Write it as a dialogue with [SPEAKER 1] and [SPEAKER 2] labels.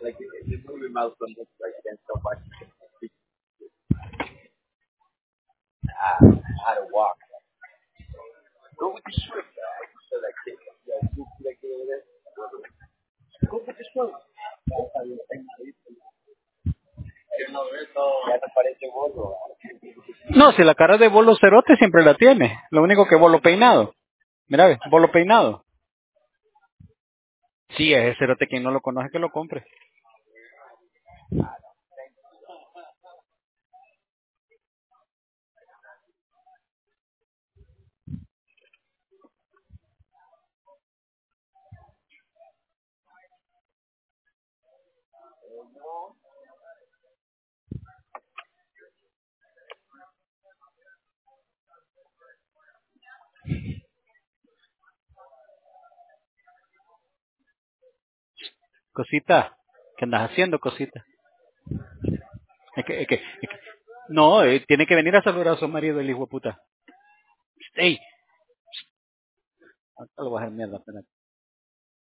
[SPEAKER 1] No, si la cara de bolo cerote siempre la tiene. Lo único que bolo peinado. Mira, ve, bolo peinado. Sí, ese cerote, quien no lo conoce que lo compre. Cosita, ¿qué andas haciendo, cosita? No, tiene que venir a saludar a su marido, el hijo de puta. ¡Ey! Ahorita lo voy a hacer mierda, espérate.